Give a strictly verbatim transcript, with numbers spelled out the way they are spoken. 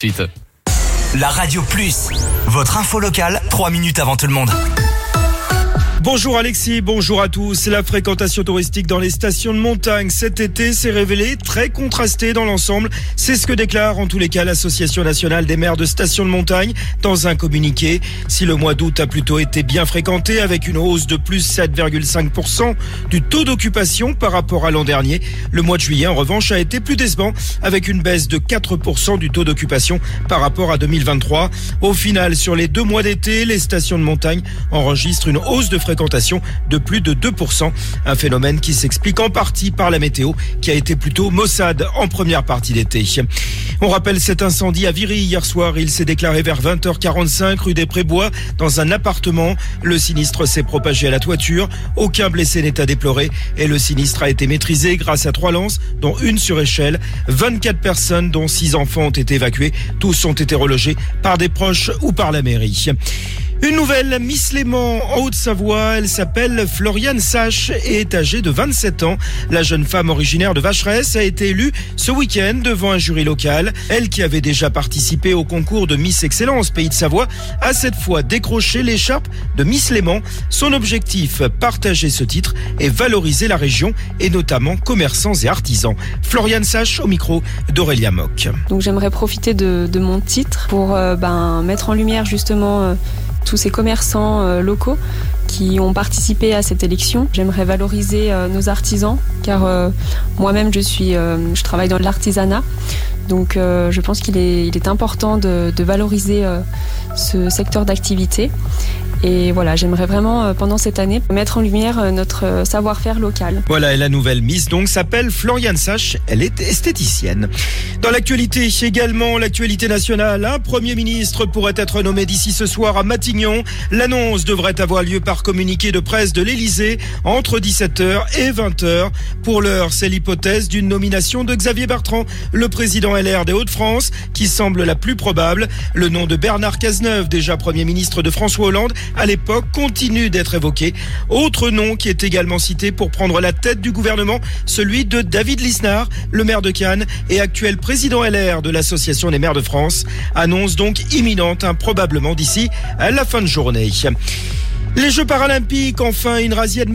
Suite. La Radio Plus, votre info locale, trois minutes avant tout le monde. Bonjour Alexis, bonjour à tous. La fréquentation touristique dans les stations de montagne cet été s'est révélée très contrastée dans l'ensemble. C'est ce que déclare en tous les cas l'Association nationale des maires de stations de montagne dans un communiqué. Si le mois d'août a plutôt été bien fréquenté avec une hausse de plus sept virgule cinq pour cent du taux d'occupation par rapport à l'an dernier, le mois de juillet en revanche a été plus décevant avec une baisse de quatre pour cent du taux d'occupation par rapport à deux mille vingt-trois. Au final, sur les deux mois d'été, les stations de montagne enregistrent une hausse de fréquentation de plus de deux pour cent. Un phénomène qui s'explique en partie par la météo qui a été plutôt maussade en première partie d'été. On rappelle cet incendie à Viry hier soir. Il s'est déclaré vers vingt heures quarante-cinq rue des Prébois dans un appartement. Le sinistre s'est propagé à la toiture. Aucun blessé n'est à déplorer et le sinistre a été maîtrisé grâce à trois lances, dont une sur échelle. vingt-quatre personnes, dont six enfants, ont été évacuées. Tous ont été relogés par des proches ou par la mairie. Une nouvelle Miss Léman en Haute-Savoie, elle s'appelle Floriane Sache et est âgée de vingt-sept ans. La jeune femme originaire de Vacheresse a été élue ce week-end devant un jury local. Elle, qui avait déjà participé au concours de Miss Excellence Pays de Savoie, a cette fois décroché l'écharpe de Miss Léman. Son objectif, partager ce titre et valoriser la région et notamment commerçants et artisans. Floriane Sache au micro d'Aurélia Mock. Donc j'aimerais profiter de, de mon titre pour euh, ben, mettre en lumière justement euh, tous ces commerçants euh, locaux qui ont participé à cette élection. J'aimerais valoriser euh, nos artisans car euh, moi-même je suis, euh, je travaille dans l'artisanat. Donc euh, je pense qu'il est, il est important de, de valoriser euh, ce secteur d'activité. Et voilà, j'aimerais vraiment, euh, pendant cette année, mettre en lumière euh, notre euh, savoir-faire local. Voilà, et la nouvelle Miss donc s'appelle Floriane Sache. Elle est esthéticienne. Dans l'actualité également, l'actualité nationale, un Premier ministre pourrait être nommé d'ici ce soir à Matignon. L'annonce devrait avoir lieu par communiqué de presse de l'Élysée entre dix-sept heures et vingt heures. Pour l'heure, c'est l'hypothèse d'une nomination de Xavier Bertrand, le président L R des Hauts-de-France, qui semble la plus probable. Le nom de Bernard Cazeneuve, déjà Premier ministre de François Hollande, à l'époque, continue d'être évoqué. Autre nom qui est également cité pour prendre la tête du gouvernement, celui de David Lisnard, le maire de Cannes et actuel président L R de l'Association des maires de France. Annonce donc imminente, hein, probablement d'ici à la fin de journée. Les Jeux paralympiques, enfin une razzia de